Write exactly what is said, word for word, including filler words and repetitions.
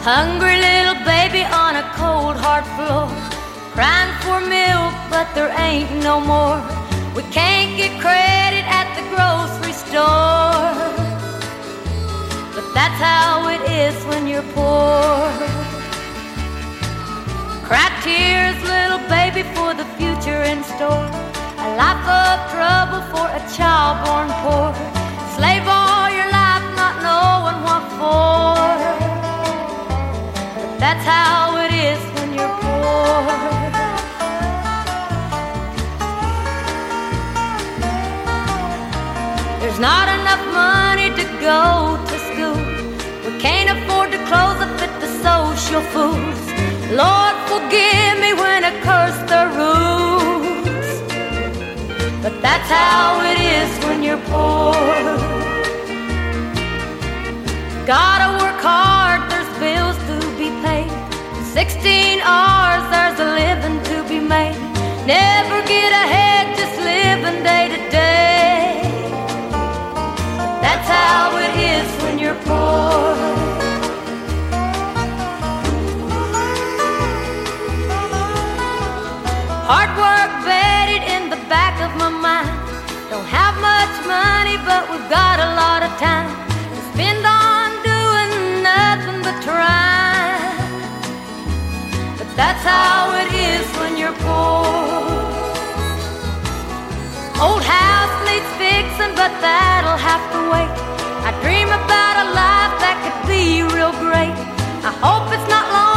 Hungry little baby on a cold hard floor, crying for milk but there ain't no more. We can't get credit at the grocery store, but that's how it is when you're poor. Cry tears, little baby, for the future in store. A life of trouble for a child born poor. Slave all your life not knowing what for, but that's how it is when you're poor. There's not enough money to go to school. We can't afford to clothes that fit the social foods. Lord, forgive me when I curse the rules, but that's how it is when you're poor. Gotta work hard, there's bills to be paid. Sixteen hours, there's a living to be made. Never get ahead, just living day to day. That's how it is when you're poor. Hard work bedded in the back of my mind. Don't have much money, but we've got a lot of time to spend on doing nothing but trying. But that's how it is when you're poor. Old house needs fixing, but that'll have to wait. I dream about a life that could be real great. I hope it's not long